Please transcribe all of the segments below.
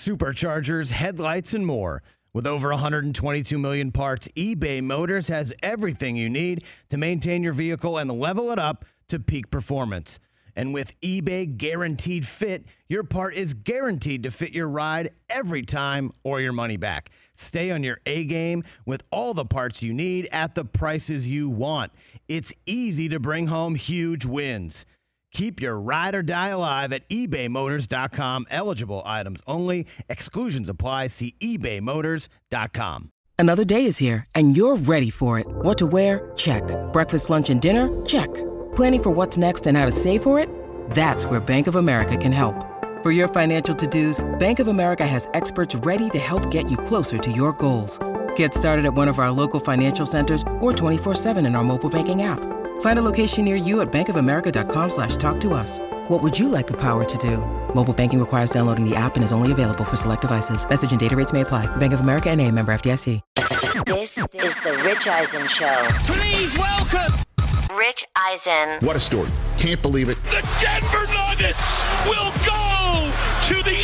superchargers, headlights, and more. With over 122 million parts, eBay Motors has everything you need to maintain your vehicle and level it up to peak performance. And with eBay Guaranteed Fit, your part is guaranteed to fit your ride every time or your money back. Stay on your A-game with all the parts you need at the prices you want. It's easy to bring home huge wins. Keep your ride or die alive at ebaymotors.com. Eligible items only. Exclusions apply. See ebaymotors.com. Another day is here, and you're ready for it. What to wear? Check. Breakfast, lunch, and dinner? Check. Planning for what's next and how to save for it? That's where Bank of America can help. For your financial to-dos, Bank of America has experts ready to help get you closer to your goals. Get started at one of our local financial centers or 24/7 in our mobile banking app. Find a location near you at bankofamerica.com/talktous. What would you like the power to do? Mobile banking requires downloading the app and is only available for select devices. Message and data rates may apply. Bank of America N.A., member FDIC. This is the Rich Eisen Show. Please welcome Rich Eisen. What a story. Can't believe it. The Denver Nuggets will go to the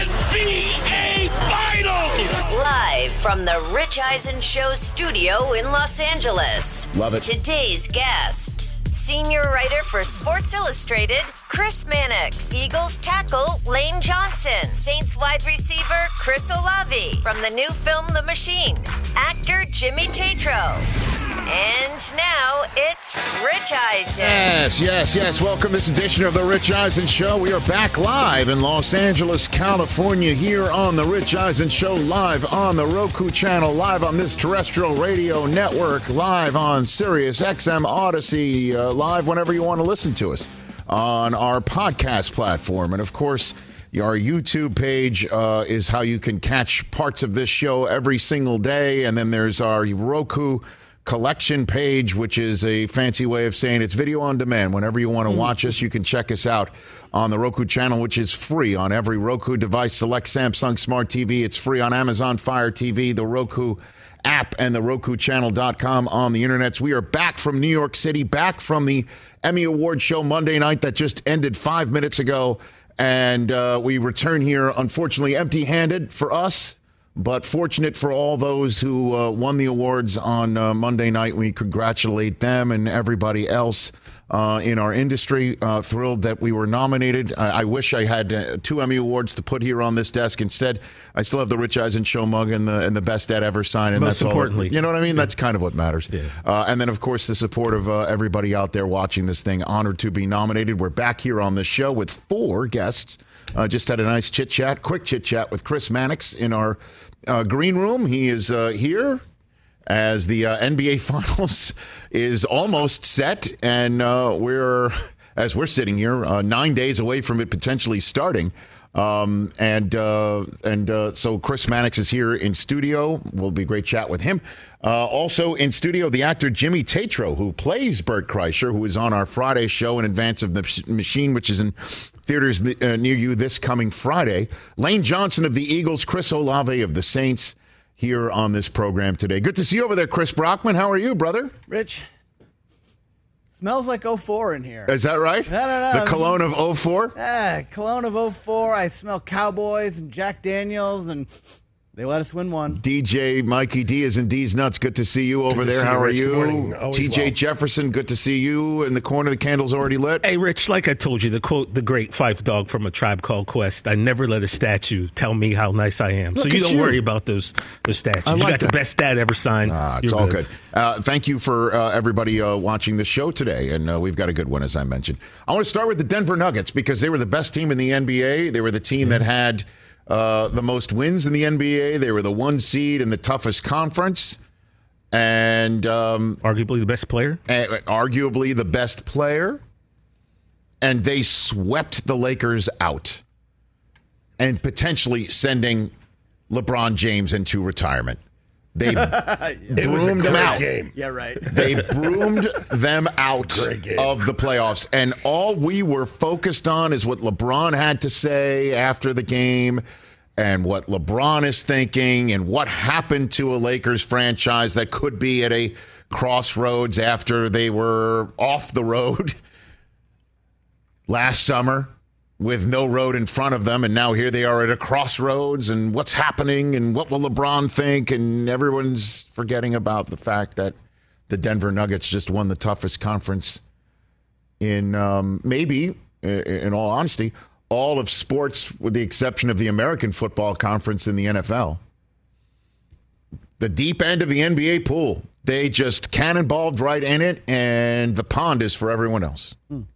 NBA Finals. Live from the Rich Eisen Show studio in Los Angeles. Love it. Today's guests. Senior writer for Sports Illustrated, Chris Mannix. Eagles tackle, Lane Johnson. Saints wide receiver, Chris Olave. From the new film The Machine, actor Jimmy Tatro. And now it's Rich Eisen. Yes. Welcome to this edition of the Rich Eisen Show. We are back live in Los Angeles, California, here on the Rich Eisen Show, live on the Roku channel, live on this terrestrial radio network, live on Sirius XM Odyssey, live whenever you want to listen to us on our podcast platform. And, of course, our YouTube page is how you can catch parts of this show every single day. And then there's our Roku collection page, which is a fancy way of saying it's video on demand. Whenever you want to watch us, you can check us out on the Roku channel, which is free on every Roku device, select Samsung Smart TV. It's free on Amazon Fire TV, the Roku app, and the RokuChannel.com on the internet. We are back from New York City, back from the Emmy Award show Monday night that just ended 5 minutes ago. And we return here, unfortunately, empty-handed for us, but fortunate for all those who won the awards on Monday night. We congratulate them and everybody else in our industry. Thrilled that we were nominated. I wish I had 2 Emmy Awards to put here on this desk. Instead, I still have the Rich Eisen Show mug and the Best Dad Ever sign. And Most importantly. You know what I mean? Yeah. That's kind of what matters. Yeah. And then, of course, the support of everybody out there watching this thing. Honored to be nominated. We're back here on this show with 4 guests. Just had a nice quick chit-chat with Chris Mannix in our green room. He is here as the NBA Finals is almost set, and we're sitting here 9 days away from it potentially starting. So Chris Mannix is here in studio. Will be a great chat with him. Also in studio, the actor Jimmy Tatro, who plays Bert Kreischer, who is on our Friday show in advance of The Machine, which is in theaters near you this coming Friday. Lane Johnson of the Eagles, Chris Olave of the Saints, here on this program today. Good to see you over there, Chris Brockman. How are you, brother? Rich, smells like 04 in here. Is that right? No. The cologne of 04? Yeah, cologne of 04. I smell Cowboys and Jack Daniels, and they let us win one. DJ Mikey D is in D's Nuts. Good to see you over there. How are you? TJ Jefferson, good to see you in the corner. The candle's already lit. Hey, Rich, like I told you, to quote the great Phife Dawg from A Tribe Called Quest, I never let a statue tell me how nice I am. Look so you at don't worry about those statues. I like you got that. the best dad ever signed. It's all good. Thank you for everybody watching the show today, and we've got a good one, as I mentioned. I want to start with the Denver Nuggets because they were the best team in the NBA. They were the team that had the most wins in the NBA. They were the 1 seed in the toughest conference. And arguably the best player. And they swept the Lakers out and potentially sending LeBron James into retirement. They broomed them out. Game. Yeah, right. They broomed them out of the playoffs. And all we were focused on is what LeBron had to say after the game and what LeBron is thinking and what happened to a Lakers franchise that could be at a crossroads after they were off the road last summer with no road in front of them, and now here they are at a crossroads, and what's happening, and what will LeBron think, and everyone's forgetting about the fact that the Denver Nuggets just won the toughest conference in maybe, in all honesty, all of sports with the exception of the American Football Conference in the NFL. The deep end of the NBA pool. They just cannonballed right in it, and the pond is for everyone else.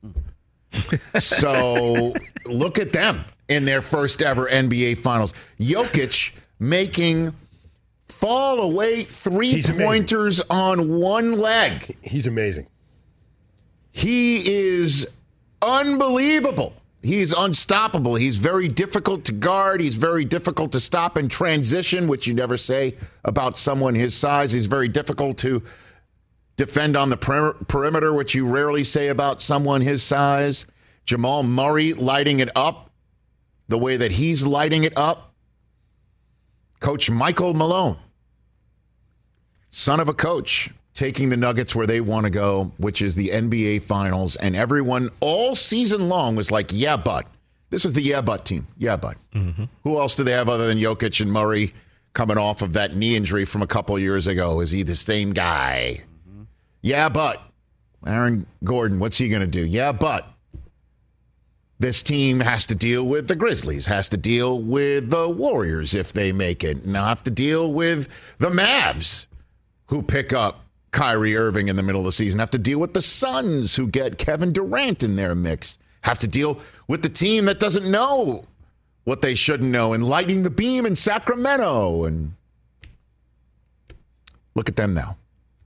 So look at them in their first ever NBA Finals. Jokic making fall away three-pointers on one leg. He's amazing. He is unbelievable. He's unstoppable. He's very difficult to guard. He's very difficult to stop in transition, which you never say about someone his size. He's very difficult to defend on the perimeter, which you rarely say about someone his size. Jamal Murray lighting it up the way that he's lighting it up. Coach Michael Malone, son of a coach, taking the Nuggets where they want to go, which is the NBA Finals. And everyone all season long was like, yeah, but. This was the yeah, but team. Yeah, but. Mm-hmm. Who else do they have other than Jokic and Murray coming off of that knee injury from a couple years ago? Is he the same guy? Mm-hmm. Yeah, but. Aaron Gordon, what's he going to do? Yeah, but. This team has to deal with the Grizzlies, has to deal with the Warriors if they make it, and have to deal with the Mavs who pick up Kyrie Irving in the middle of the season, have to deal with the Suns who get Kevin Durant in their mix, have to deal with the team that doesn't know what they shouldn't know and lighting the beam in Sacramento. And look at them now.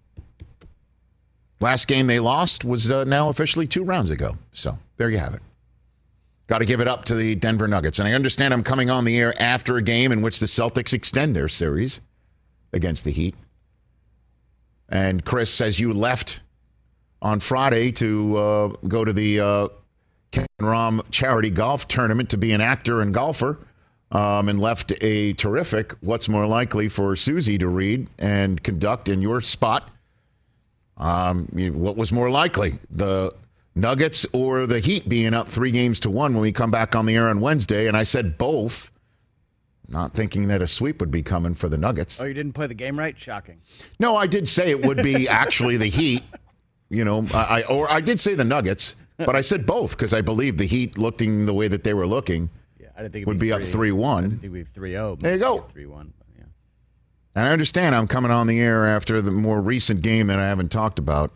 Last game they lost was now officially 2 rounds ago. So there you have it. Got to give it up to the Denver Nuggets. And I understand I'm coming on the air after a game in which the Celtics extend their series against the Heat. And Chris says you left on Friday to go to the Ken Rom charity golf tournament to be an actor and golfer, and left a terrific What's More Likely for Susie to read and conduct in your spot. What was more likely, the Nuggets or the Heat being up 3-1 when we come back on the air on Wednesday? And I said both. Not thinking that a sweep would be coming for the Nuggets. Oh, you didn't play the game right? Shocking. No, I did say it would be actually the Heat. You know, I did say the Nuggets, but I said both because I believe the Heat looking the way that they were looking I didn't think would be up 3-1. I didn't think it would be 3-0. There you go. 3-1. Yeah. And I understand I'm coming on the air after the more recent game that I haven't talked about.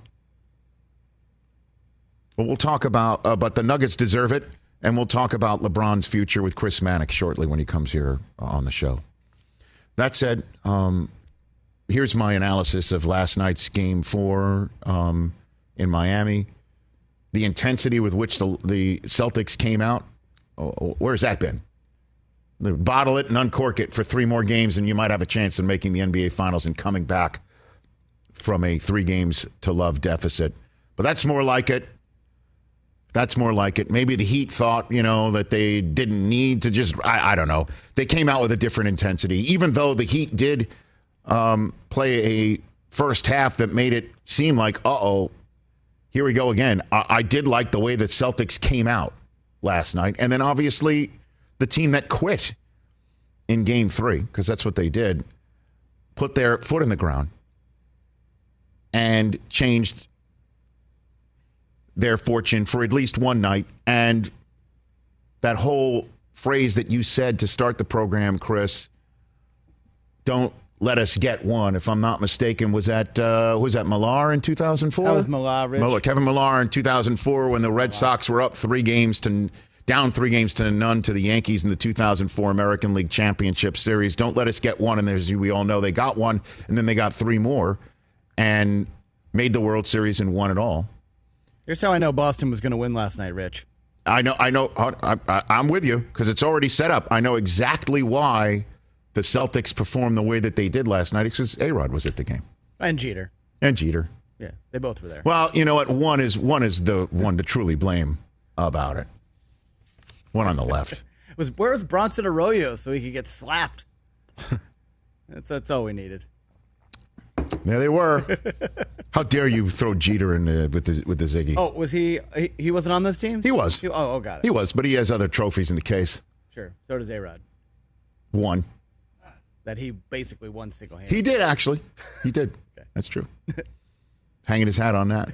But we'll talk about, but the Nuggets deserve it. And we'll talk about LeBron's future with Chris Mannix shortly when he comes here on the show. That said, here's my analysis of last night's Game 4 in Miami. The intensity with which the Celtics came out. Where's that been? Bottle it and uncork it for 3 more games, and you might have a chance of making the NBA Finals and coming back from a 3-0 deficit. But that's more like it. That's more like it. Maybe the Heat thought, that they didn't need to just, I don't know. They came out with a different intensity, even though the Heat did play a first half that made it seem like, here we go again. I did like the way the Celtics came out last night. And then obviously the team that quit in Game 3, because that's what they did, put their foot in the ground and changed their fortune for at least one night. And that whole phrase that you said to start the program, Chris, don't let us get one, if I'm not mistaken, was that Millar in 2004? That was Millar, Rich. Kevin Millar in 2004 when the Red Sox were up down 3-0 to none to the Yankees in the 2004 American League Championship Series. Don't let us get one. And as we all know, they got one, and then they got 3 more and made the World Series and won it all. Here's how I know Boston was going to win last night, Rich. I know. I'm with you because it's already set up. I know exactly why the Celtics performed the way that they did last night. It's because A-Rod was at the game. And Jeter. Yeah, they both were there. Well, you know what? One is the one to truly blame about it. One on the left. Where was Bronson Arroyo so he could get slapped? That's all we needed. There they were. How dare you throw Jeter in with the Ziggy? Oh, was he wasn't on those teams? He was. Got it. He was, but he has other trophies in the case. Sure. So does A-Rod. One. That he basically won single-handedly. He did, actually. He did. Okay. That's true. Hanging his hat on that.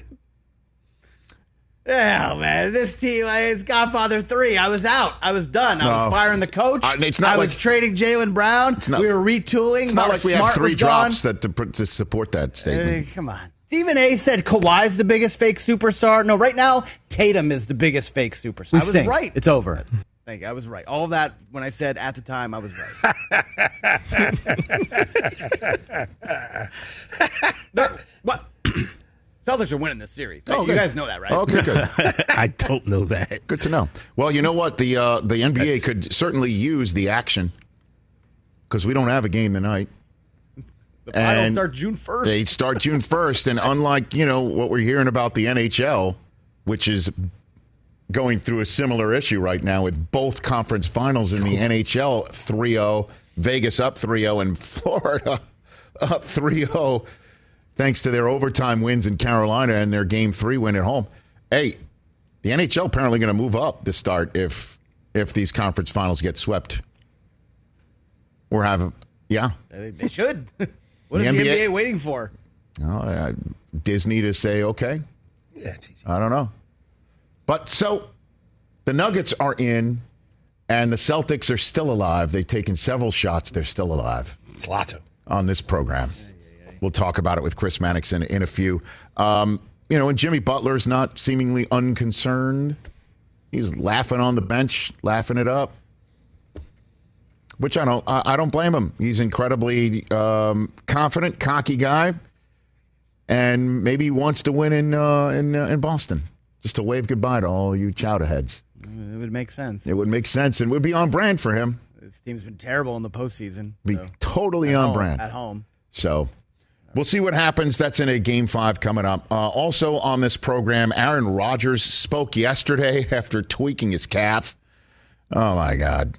Yeah, man. This team, it's Godfather 3. I was out. I was done. I was firing the coach. I was trading Jaylen Brown. We were retooling. It's not like we have 3 drops to support that statement. Come on. Stephen A. said Kawhi's the biggest fake superstar. No, right now, Tatum is the biggest fake superstar. I was right. It's over. Thank you. I was right. All of that, when I said at the time, I was right. What? Celtics are winning this series. You guys know that, right? Okay, good. I don't know that. Good to know. Well, you know what? The NBA could certainly use the action because we don't have a game tonight. The finals start June 1st. They start June 1st, and unlike what we're hearing about the NHL, which is going through a similar issue right now with both conference finals in the NHL 3-0, Vegas up 3-0, and Florida up 3-0. Thanks to their overtime wins in Carolina and their Game 3 win at home. Hey, the NHL apparently going to move up to start if these conference finals get swept. Or have, yeah. They should. What is the NBA waiting for? Disney to say, okay. Yeah, it's easy. I don't know. But so the Nuggets are in, and the Celtics are still alive. They've taken several shots. They're still alive. Lots on this program. We'll talk about it with Chris Mannix in a few. And Jimmy Butler's not seemingly unconcerned. He's laughing on the bench, laughing it up, which I don't blame him. He's incredibly confident, cocky guy, and maybe he wants to win in Boston, just to wave goodbye to all you chowder heads. It would make sense. It would make sense, and would be on brand for him. This team's been terrible in the postseason. Be totally on brand at home. So. We'll see what happens. That's in a Game 5 coming up. Also on this program, Aaron Rodgers spoke yesterday after tweaking his calf. Oh, my God.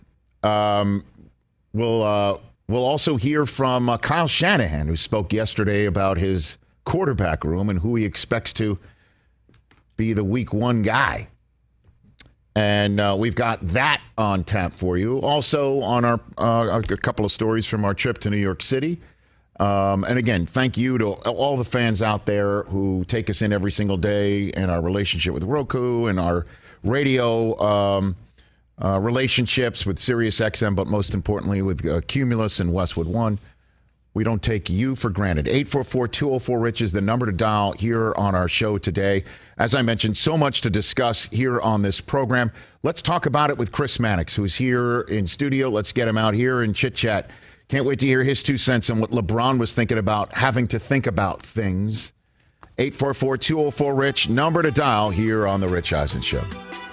We'll also hear from Kyle Shanahan, who spoke yesterday about his quarterback room and who he expects to be the Week 1 guy. And we've got that on tap for you. Also on our a couple of stories from our trip to New York City. And again, thank you to all the fans out there who take us in every single day, and our relationship with Roku and our radio relationships with SiriusXM, but most importantly with Cumulus and Westwood One. We don't take you for granted. 844-204-RICH is the number to dial here on our show today. As I mentioned, so much to discuss here on this program. Let's talk about it with Chris Mannix, who's here in studio. Let's get him out here and chit-chat. Can't wait to hear his 2 cents on what LeBron was thinking about, having to think about things. 844-204-RICH, number to dial here on The Rich Eisen Show.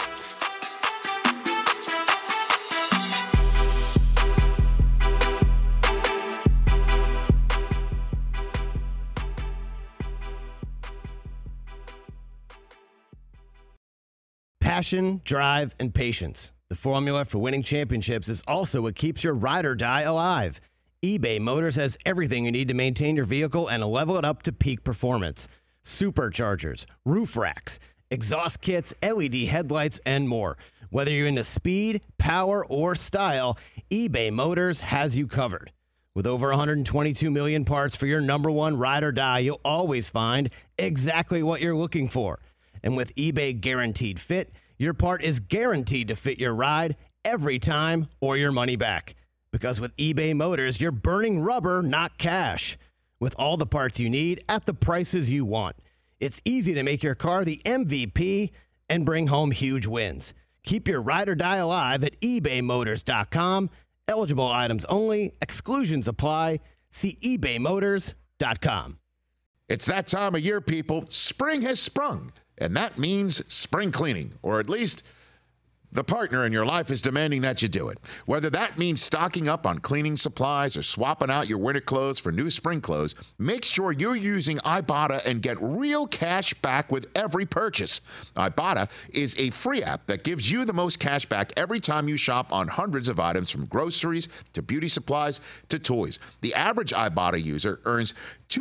Passion, drive, and patience. The formula for winning championships is also what keeps your ride or die alive. eBay Motors has everything you need to maintain your vehicle and level it up to peak performance. Superchargers, roof racks, exhaust kits, LED headlights, and more. Whether you're into speed, power, or style, eBay Motors has you covered. With over 122 million parts for your number one ride or die, you'll always find exactly what you're looking for. And with eBay Guaranteed Fit, your part is guaranteed to fit your ride every time or your money back. Because with eBay Motors, you're burning rubber, not cash. With all the parts you need at the prices you want. It's easy to make your car the MVP and bring home huge wins. Keep your ride or die alive at ebaymotors.com. Eligible items only. Exclusions apply. See ebaymotors.com. It's that time of year, people. Spring has sprung. And that means spring cleaning, or at least The partner in your life is demanding that you do it. Whether that means stocking up on cleaning supplies or swapping out your winter clothes for new spring clothes, make sure you're using Ibotta and get real cash back with every purchase. Ibotta is a free app that gives you the most cash back every time you shop on hundreds of items, from groceries to beauty supplies to toys. The average Ibotta user earns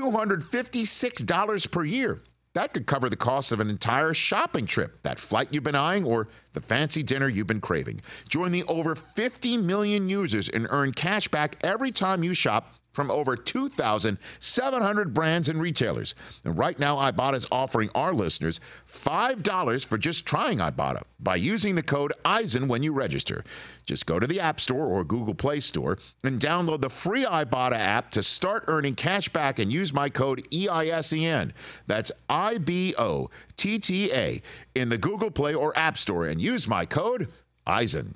$256 per year. That could cover the cost of an entire shopping trip, that flight you've been eyeing, or the fancy dinner you've been craving. Join the over 50 million users and earn cash back every time you shop from over 2,700 brands and retailers. And right now, Ibotta is offering our listeners $5 for just trying Ibotta by using the code EISEN when you register. Just go to the App Store or Google Play Store and download the free Ibotta app to start earning cash back and use my code EISEN. That's IBOTTA in the Google Play or App Store, and use my code EISEN.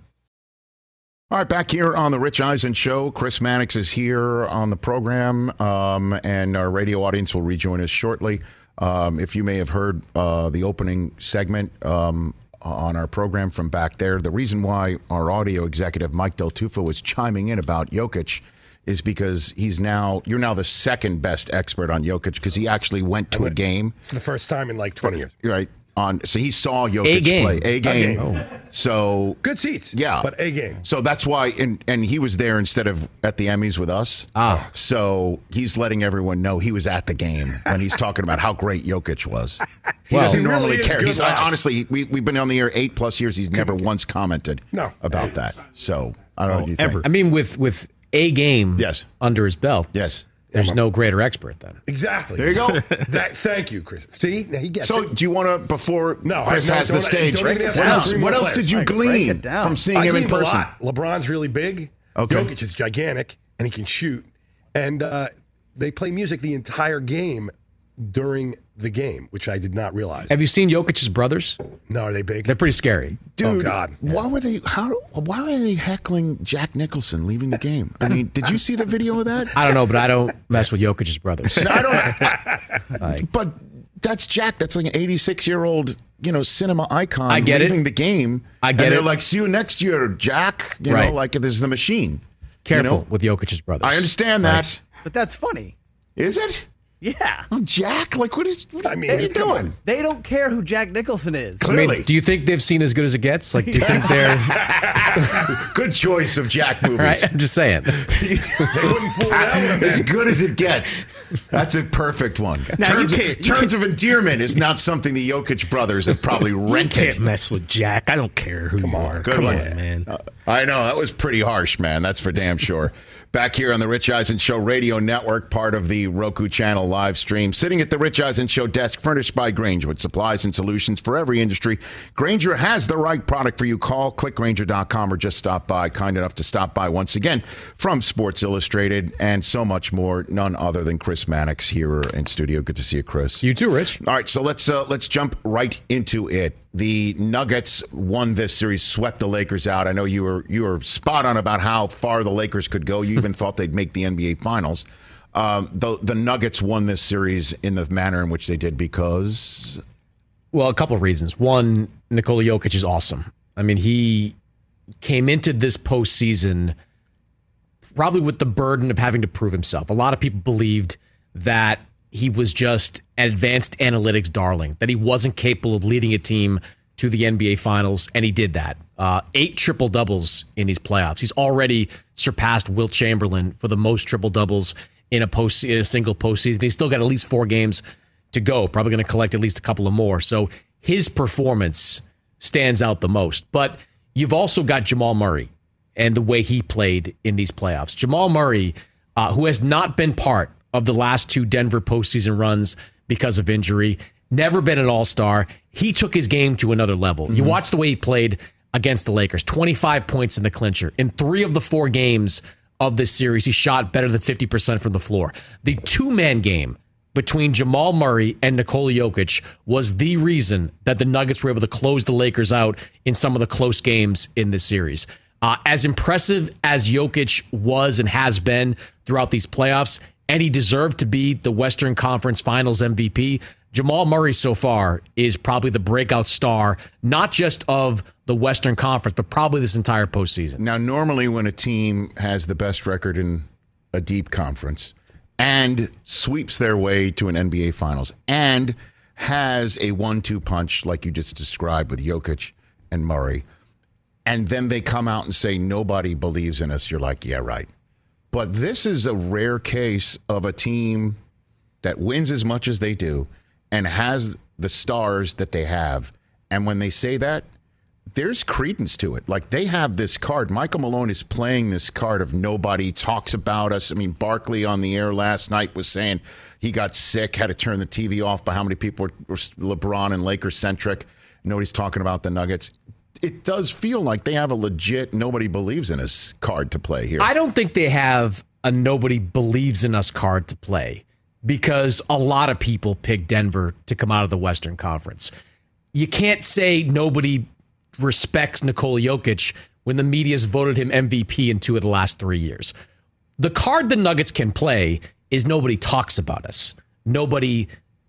All right, back here on the Rich Eisen Show. Chris Mannix is here on the program, and our radio audience will rejoin us shortly. If you may have heard the opening segment on our program from back there, the reason why our audio executive, Mike Del Tufo, was chiming in about Jokic is because you're now the second best expert on Jokic, because he actually went to a game. It's the first time in like 20 years. Right. So he saw Jokic play. A game. Oh. So good seats. Yeah. But a game. So that's why, and he was there instead of at the Emmys with us. So he's letting everyone know he was at the game when he's talking about how great Jokic was. He doesn't normally care. He's honestly, we've been on the air 8+ years. He's never once commented about that. So I don't know what you think. I mean, with a game under his belt. Yes. There's no greater expert then. Exactly. There you go. Thank you, Chris. See, now he gets it. So do you want to, before Chris has the stage, what else did you glean from seeing him in person? LeBron's really big. Okay. Jokic is gigantic, and he can shoot. And they play music the entire game during the game, which I did not realize. Have you seen Jokic's brothers? No, are they big? They're pretty scary. Dude, oh, God. Why were they heckling Jack Nicholson leaving the game? I mean, did you see the video of that? I don't know, but I don't mess with Jokic's brothers. No, I don't. But that's Jack. That's like an 86-year-old, cinema icon. I get leaving the game. I get and it. They're like, see you next year, Jack. You know, like this is the machine. Careful with Jokic's brothers. I understand that. But that's funny. Is it? Yeah. Well, Jack, what are you doing? They don't care who Jack Nicholson is. Clearly. I mean, do you think they've seen As Good as It Gets? Like, do you think they're... Good choice of Jack movies. Right? I'm just saying. They wouldn't fool around with As Good as It Gets. That's a perfect one. Terms of endearment is not something the Jokic brothers have probably rented. You can't mess with Jack. I don't care who you are. Come on, man. I know. That was pretty harsh, man. That's for damn sure. Back here on the Rich Eisen Show Radio Network, part of the Roku channel live stream. Sitting at the Rich Eisen Show desk, furnished by Grainger, with supplies and solutions for every industry. Grainger has the right product for you. Call clickgrainger.com or just stop by. Kind enough to stop by once again from Sports Illustrated and so much more. None other than Chris Mannix here in studio. Good to see you, Chris. You too, Rich. All right, so let's jump right into it. The Nuggets won this series, swept the Lakers out. I know you were spot on about how far the Lakers could go. You even thought they'd make the NBA Finals. The Nuggets won this series in the manner in which they did because... Well, a couple of reasons. One, Nikola Jokic is awesome. I mean, he came into this postseason probably with the burden of having to prove himself. A lot of people believed that he was just an advanced analytics darling, that he wasn't capable of leading a team to the NBA Finals, and he did that. 8 triple-doubles in these playoffs. He's already surpassed Wilt Chamberlain for the most triple-doubles in a single postseason. He's still got at least 4 games to go, probably going to collect at least a couple of more. So his performance stands out the most. But you've also got Jamal Murray and the way he played in these playoffs. Jamal Murray, who has not been part of the last 2 Denver postseason runs because of injury, never been an all-star. He took his game to another level. Mm-hmm. You watch the way he played against the Lakers, 25 points in the clincher. In 3 of the 4 games of this series, he shot better than 50% from the floor. The 2-man game between Jamal Murray and Nikola Jokic was the reason that the Nuggets were able to close the Lakers out in some of the close games in this series. As impressive as Jokic was and has been throughout these playoffs, and he deserved to be the Western Conference Finals MVP, Jamal Murray so far is probably the breakout star, not just of the Western Conference, but probably this entire postseason. Now, normally when a team has the best record in a deep conference and sweeps their way to an NBA Finals and has a 1-2 punch like you just described with Jokic and Murray, and then they come out and say nobody believes in us, you're like, yeah, right. But this is a rare case of a team that wins as much as they do and has the stars that they have. And when they say that, there's credence to it. Like, they have this card. Michael Malone is playing this card of nobody talks about us. I mean, Barkley on the air last night was saying he got sick, had to turn the TV off by how many people were LeBron and Lakers-centric. Nobody's talking about the Nuggets. It does feel like they have a legit nobody believes in us card to play here. I don't think they have a nobody believes in us card to play because a lot of people picked Denver to come out of the Western Conference. You can't say nobody respects Nikola Jokic when the media's voted him MVP in 2 of the last 3 years. The card the Nuggets can play is nobody talks about us. Nobody,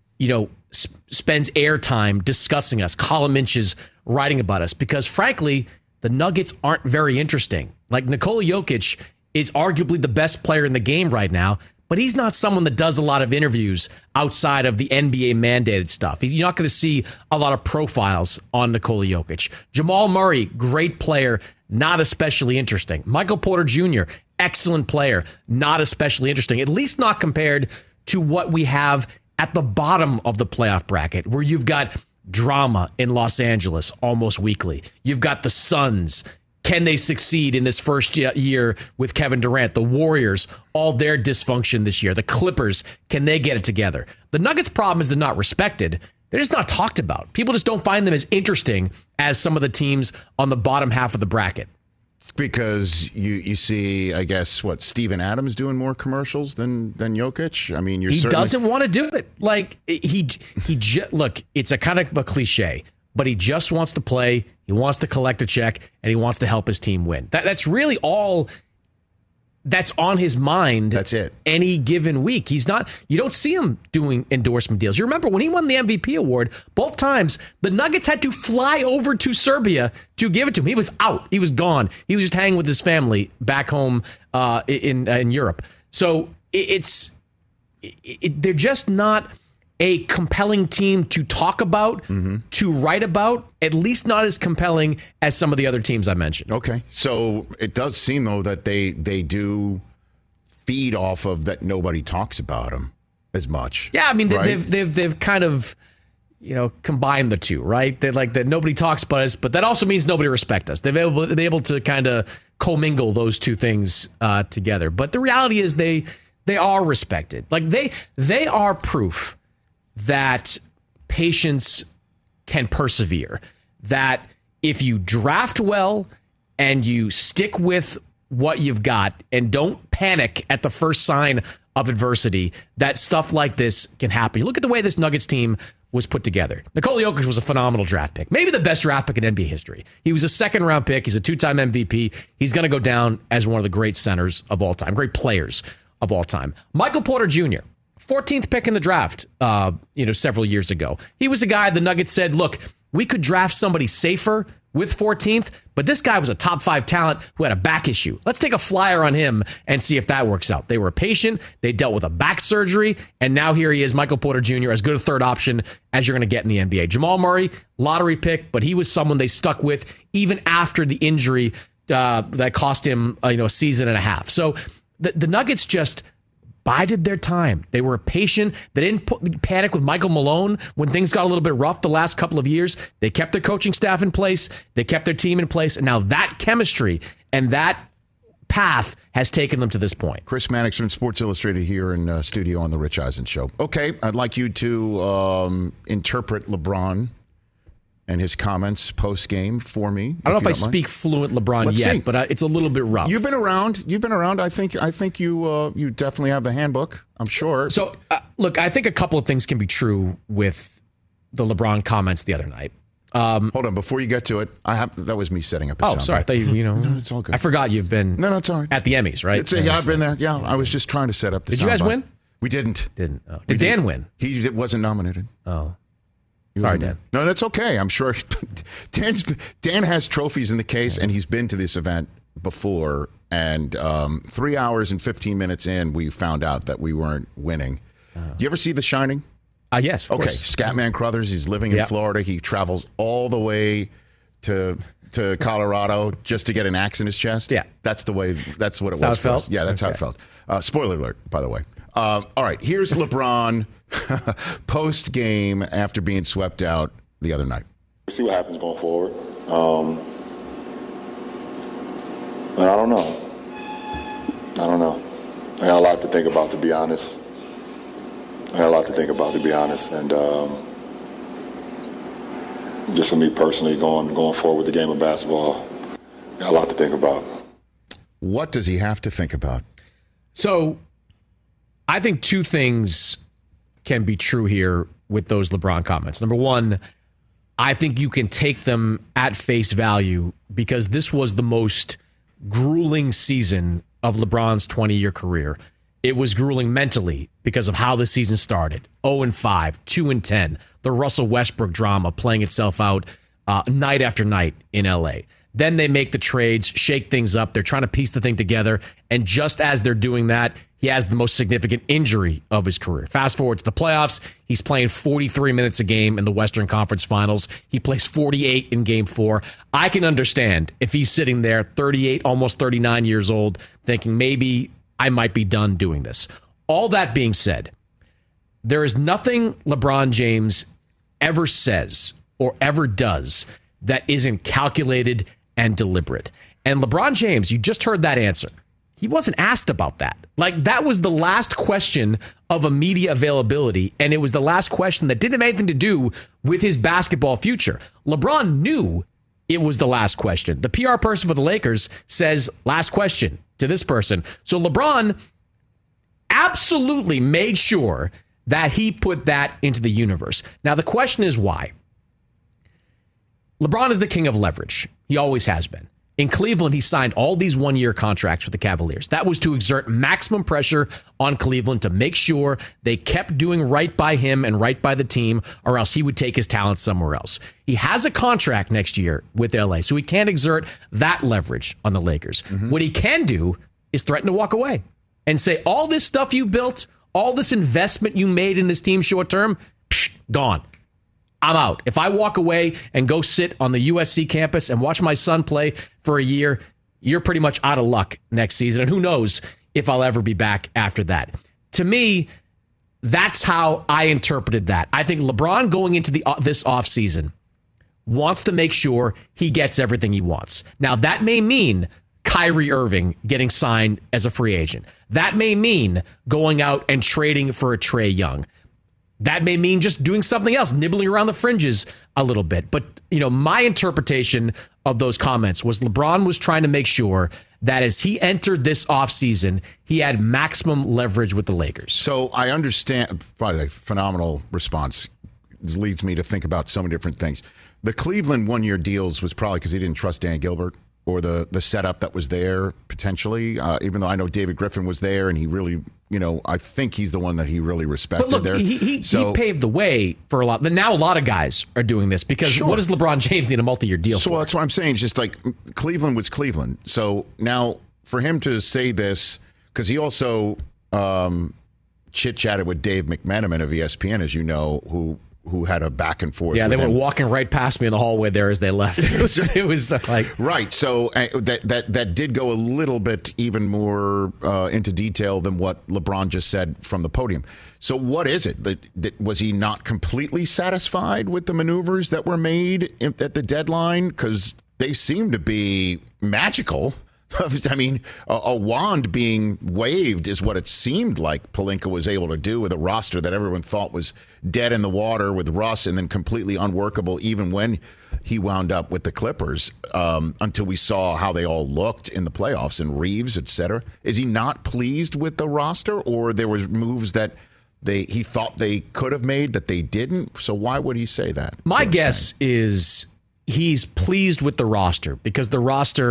spends airtime discussing us, column inches writing about us, because frankly, the Nuggets aren't very interesting. Like, Nikola Jokic is arguably the best player in the game right now, but he's not someone that does a lot of interviews outside of the NBA mandated stuff. You're not going to see a lot of profiles on Nikola Jokic. Jamal Murray, great player, not especially interesting. Michael Porter Jr., excellent player, not especially interesting, at least not compared to what we have at the bottom of the playoff bracket, where you've got drama in Los Angeles almost weekly. You've got the Suns. Can they succeed in this first year with Kevin Durant? The Warriors, all their dysfunction this year. The Clippers, can they get it together? The Nuggets' problem is they're not respected. They're just not talked about. People just don't find them as interesting as some of the teams on the bottom half of the bracket. Because you see, I guess, Steven Adams doing more commercials than Jokic? I mean, he doesn't want to do it. Like, look, it's a kind of a cliche, but he just wants to play. He wants to collect a check, and he wants to help his team win. That's really all that's on his mind. That's it. Any given week. You don't see him doing endorsement deals. You remember when he won the MVP award, both times, the Nuggets had to fly over to Serbia to give it to him. He was out. He was gone. He was just hanging with his family back home in Europe. So they're just not a compelling team to talk about, to write about, at least not as compelling as some of the other teams I mentioned. Okay. So it does seem, though, that they do feed off of that nobody talks about them as much. Yeah, I mean, right? they've kind of, combined the two, right? They're like that nobody talks about us, but that also means nobody respects us. They've been able to kind of commingle those two things together. But the reality is they are respected. Like, they are proof that patience can persevere, that if you draft well and you stick with what you've got and don't panic at the first sign of adversity, that stuff like this can happen. You look at the way this Nuggets team was put together. Nikola Jokic was a phenomenal draft pick, maybe the best draft pick in NBA history. He was a second-round pick. He's a 2-time MVP. He's going to go down as one of the great centers of all time, great players of all time. Michael Porter Jr., 14th pick in the draft, several years ago. He was a guy the Nuggets said, look, we could draft somebody safer with 14th, but this guy was a top 5 talent who had a back issue. Let's take a flyer on him and see if that works out. They were patient. They dealt with a back surgery, and now here he is, Michael Porter Jr., as good a third option as you're going to get in the NBA. Jamal Murray, lottery pick, but he was someone they stuck with even after the injury that cost him a season and a half. So the Nuggets just bided their time. They were patient. They didn't panic with Michael Malone when things got a little bit rough the last couple of years. They kept their coaching staff in place. They kept their team in place. And now that chemistry and that path has taken them to this point. Chris Mannix from Sports Illustrated here in studio on The Rich Eisen Show. Okay, I'd like you to interpret LeBron and his comments post-game for me. I don't know if I speak fluent LeBron yet, but it's a little bit rough. You've been around. I think you definitely have the handbook, I'm sure. So, look, I think a couple of things can be true with the LeBron comments the other night. Hold on, before you get to it, that was me setting up a soundbite. Sorry. I thought no, it's all good. I forgot you've been No, it's all right. At the Emmys, right? I've been there. Yeah, I was just trying to set up the Did you guys win? We didn't. Oh. Did Dan win? He wasn't nominated. Oh. Sorry, Dan. No, that's okay. I'm sure Dan has trophies in the case, and he's been to this event before. And 3 hours and 15 minutes in, we found out that we weren't winning. You ever see The Shining? Yes. Of course. Scatman Crothers. He's living in Florida. He travels all the way to Colorado just to get an axe in his chest. Yeah, that's what it was. How it felt? Yeah, that's how it felt. Spoiler alert, by the way. All right, here's LeBron post game after being swept out the other night. We'll see what happens going forward. But I don't know. I got a lot to think about, to be honest. And just for me personally, going forward with the game of basketball, I got a lot to think about. What does he have to think about? So, I think two things can be true here with those LeBron comments. Number one, I think you can take them at face value because this was the most grueling season of LeBron's 20-year career. It was grueling mentally because of how the season started. 0-5, 2-10, the Russell Westbrook drama playing itself out night after night in LA. Then they make the trades, shake things up. They're trying to piece the thing together. And just as they're doing that, he has the most significant injury of his career. Fast forward to the playoffs. He's playing 43 minutes a game in the Western Conference Finals. He plays 48 in Game 4. I can understand if he's sitting there 38, almost 39 years old, thinking maybe I might be done doing this. All that being said, there is nothing LeBron James ever says or ever does that isn't calculated and deliberate. And LeBron James, you just heard that answer. He wasn't asked about that. Like, that was the last question of a media availability, and it was the last question that didn't have anything to do with his basketball future. LeBron knew it was the last question. The PR person for the Lakers says, last question to this person. So LeBron absolutely made sure that he put that into the universe. Now, the question is why? LeBron is the king of leverage. He always has been. In Cleveland, he signed all these one-year contracts with the Cavaliers. That was to exert maximum pressure on Cleveland to make sure they kept doing right by him and right by the team, or else he would take his talent somewhere else. He has a contract next year with LA, so he can't exert that leverage on the Lakers. Mm-hmm. What he can do is threaten to walk away and say, all this stuff you built, all this investment you made in this team short term, gone. I'm out. If I walk away and go sit on the USC campus and watch my son play for a year, you're pretty much out of luck next season. And who knows if I'll ever be back after that. To me, that's how I interpreted that. I think LeBron going into this offseason wants to make sure he gets everything he wants. Now, that may mean Kyrie Irving getting signed as a free agent. That may mean going out and trading for a Trae Young. That may mean just doing something else, nibbling around the fringes a little bit. But, my interpretation of those comments was LeBron was trying to make sure that as he entered this offseason, he had maximum leverage with the Lakers. So I understand. By the way, phenomenal response. This leads me to think about so many different things. The Cleveland one-year deals was probably because he didn't trust Dan Gilbert or the setup that was there potentially, even though I know David Griffin was there and he really, I think he's the one that he really respected. But look, there. He paved the way for a lot. But now a lot of guys are doing this because what does LeBron James need a multi-year deal for? So that's what I'm saying. It's just like Cleveland was Cleveland. So now for him to say this, because he also chit-chatted with Dave McMenamin of ESPN, as you know, who had a back and forth. Yeah, with they were walking right past me in the hallway there as they left. It was like right. So that did go a little bit even more into detail than what LeBron just said from the podium. So what is it? Was he not completely satisfied with the maneuvers that were made at the deadline? Because they seem to be magical. I mean, a wand being waved is what it seemed like Pelinka was able to do with a roster that everyone thought was dead in the water with Russ and then completely unworkable even when he wound up with the Clippers until we saw how they all looked in the playoffs and Reeves, et cetera. Is he not pleased with the roster, or there was moves that he thought they could have made that they didn't? So why would he say that? My guess is he's pleased with the roster because the roster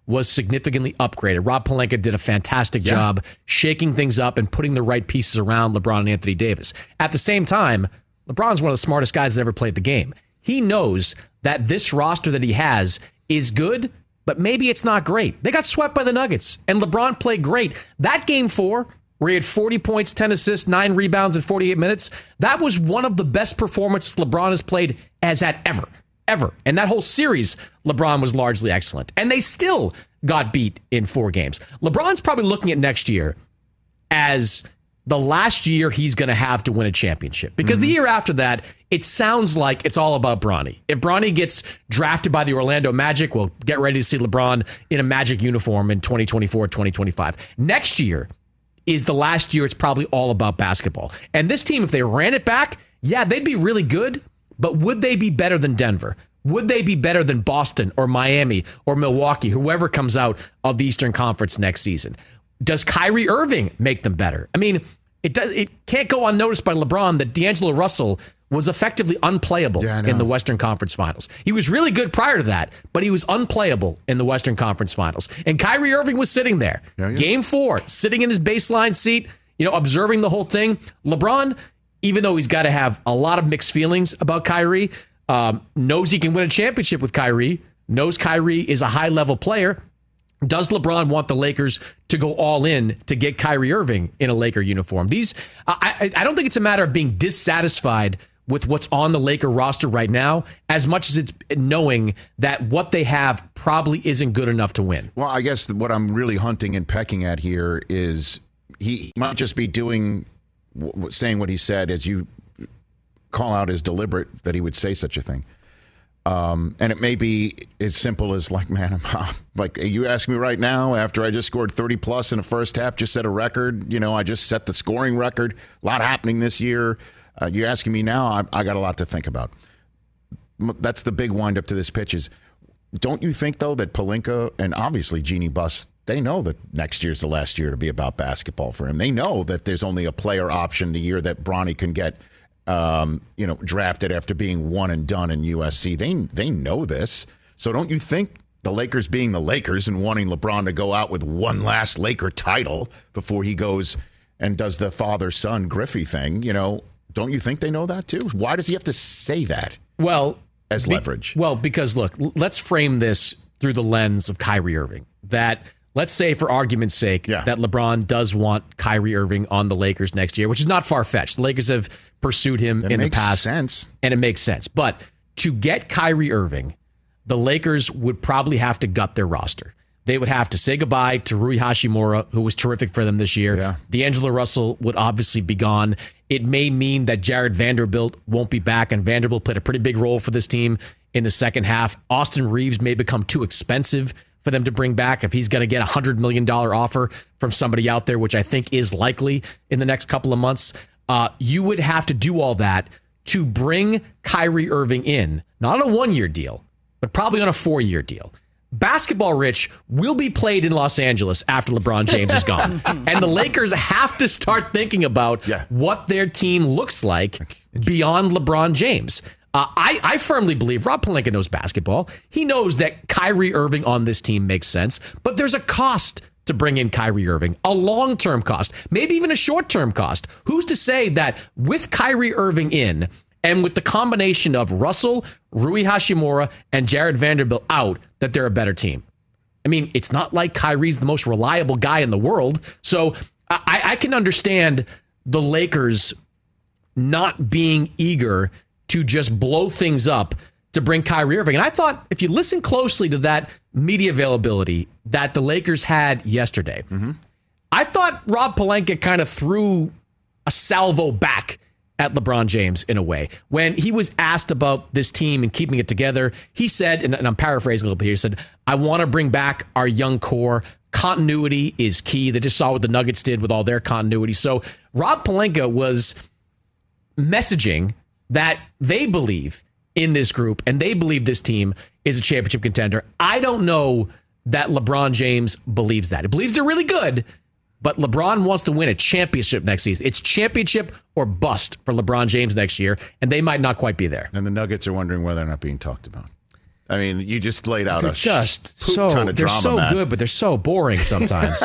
was significantly upgraded. Rob Pelinka did a fantastic job shaking things up and putting the right pieces around LeBron and Anthony Davis. At the same time, LeBron's one of the smartest guys that ever played the game. He knows that this roster that he has is good, but maybe it's not great. They got swept by the Nuggets, and LeBron played great. That game 4, where he had 40 points, 10 assists, 9 rebounds in 48 minutes, that was one of the best performances LeBron has played as at ever. And that whole series, LeBron was largely excellent. And they still got beat in 4 games. LeBron's probably looking at next year as the last year he's going to have to win a championship. Because the year after that, it sounds like it's all about Bronny. If Bronny gets drafted by the Orlando Magic, we'll get ready to see LeBron in a Magic uniform in 2024, 2025. Next year is the last year it's probably all about basketball. And this team, if they ran it back, they'd be really good. But would they be better than Denver? Would they be better than Boston or Miami or Milwaukee, whoever comes out of the Eastern Conference next season? Does Kyrie Irving make them better? I mean, it can't go unnoticed by LeBron that D'Angelo Russell was effectively unplayable in the Western Conference Finals. He was really good prior to that, but he was unplayable in the Western Conference Finals. And Kyrie Irving was sitting there. Game 4, sitting in his baseline seat, observing the whole thing. LeBron, even though he's got to have a lot of mixed feelings about Kyrie, knows he can win a championship with Kyrie, knows Kyrie is a high-level player. Does LeBron want the Lakers to go all in to get Kyrie Irving in a Laker uniform? I don't think it's a matter of being dissatisfied with what's on the Laker roster right now, as much as it's knowing that what they have probably isn't good enough to win. Well, I guess what I'm really hunting and pecking at here is he might just be saying what he said, as you call out as deliberate, that he would say such a thing. And it may be as simple as you ask me right now, after I just scored 30 plus in the first half, just set a record, I just set the scoring record, a lot happening this year. You're asking me now, I got a lot to think about. That's the big windup to this pitch is, don't you think, though, that Pelinka and obviously Jeannie Buss, they know that next year's the last year to be about basketball for him. They know that there's only a player option the year that Bronny can get drafted after being one and done in USC. They know this. So don't you think the Lakers being the Lakers and wanting LeBron to go out with one last Laker title before he goes and does the father-son Griffey thing, don't you think they know that too? Why does he have to say that? Well, as leverage? Because look, let's frame this through the lens of Kyrie Irving. That let's say, for argument's sake, that LeBron does want Kyrie Irving on the Lakers next year, which is not far-fetched. The Lakers have pursued him in the past. Sense. And it makes sense. But to get Kyrie Irving, the Lakers would probably have to gut their roster. They would have to say goodbye to Rui Hachimura, who was terrific for them this year. Yeah. D'Angelo Russell would obviously be gone. It may mean that Jared Vanderbilt won't be back, and Vanderbilt played a pretty big role for this team in the second half. Austin Reeves may become too expensive for them to bring back if he's going to get a $100 million offer from somebody out there, which I think is likely in the next couple of months. You would have to do all that to bring Kyrie Irving in, not on a 1-year deal, but probably on a 4-year deal. Basketball, Rich, will be played in Los Angeles after LeBron James is gone. And the Lakers have to start thinking about what their team looks like beyond LeBron James. I firmly believe Rob Pelinka knows basketball. He knows that Kyrie Irving on this team makes sense, but there's a cost to bring in Kyrie Irving, a long-term cost, maybe even a short-term cost. Who's to say that with Kyrie Irving in, and with the combination of Russell, Rui Hachimura, and Jared Vanderbilt out, that they're a better team? I mean, it's not like Kyrie's the most reliable guy in the world. So I can understand the Lakers not being eager to just blow things up to bring Kyrie Irving. And I thought, if you listen closely to that media availability that the Lakers had yesterday, I thought Rob Pelinka kind of threw a salvo back at LeBron James in a way. When he was asked about this team and keeping it together, he said, and I'm paraphrasing a little bit here, he said, I want to bring back our young core. Continuity is key. They just saw what the Nuggets did with all their continuity. So Rob Pelinka was messaging that they believe in this group and they believe this team is a championship contender. I don't know that LeBron James believes that. He believes they're really good, but LeBron wants to win a championship next season. It's championship or bust for LeBron James next year, and they might not quite be there. And the Nuggets are wondering whether they're not being talked about. I mean, you just laid out They're a just ton of they're drama, so Matt. good, but they're so boring sometimes.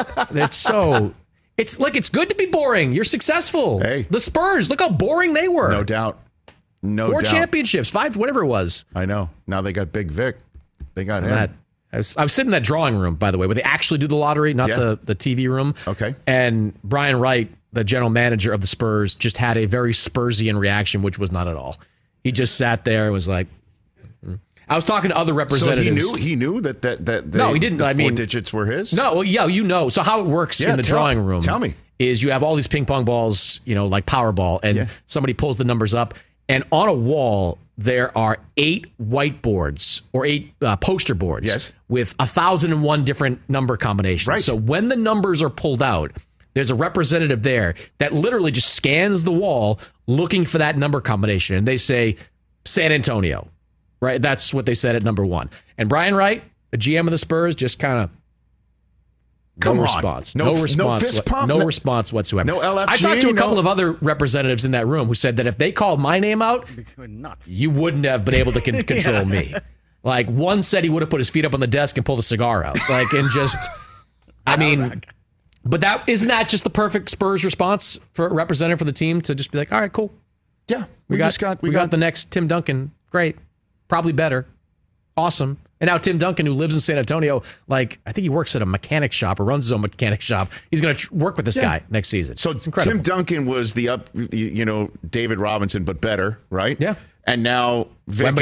It's like it's good to be boring. You're successful. Hey. The Spurs, look how boring they were. No doubt. No 4 doubt. championships, 5, whatever it was. I know. Now they got Big Vic. They got him. That, I was sitting in that drawing room, by the way, where they actually do the lottery, not the TV room. Okay. And Brian Wright, the general manager of the Spurs, just had a very Spursian reaction, which was not at all. He just sat there and was like, I was talking to other representatives. So he knew that No, he didn't. The I mean, 4 digits were his? No, well, yeah, you know. So how it works in the drawing room Tell me. is you have all these ping pong balls, like Powerball, and somebody pulls the numbers up, and on a wall there are 8 whiteboards or 8 poster boards with 1,001 different number combinations. Right. So when the numbers are pulled out, there's a representative there that literally just scans the wall looking for that number combination, and they say San Antonio. Right, that's what they said at number 1. And Brian Wright, the GM of the Spurs, just kind of Come on. response. No response. fist pump? No response whatsoever. No LFG? I talked to a couple of other representatives in that room who said that if they called my name out, you wouldn't have been able to control me. Like, one said he would have put his feet up on the desk and pulled a cigar out. Like, and just, I mean, but isn't that just the perfect Spurs response for a representative for the team to just be like, all right, cool. Yeah, we got the next Tim Duncan. Great. Probably better. Awesome. And now Tim Duncan, who lives in San Antonio, like, I think he works at a mechanic shop or runs his own mechanic shop. He's going to work with this guy next season. So it's incredible. Tim Duncan was David Robinson, but better, right? Yeah. And now Vic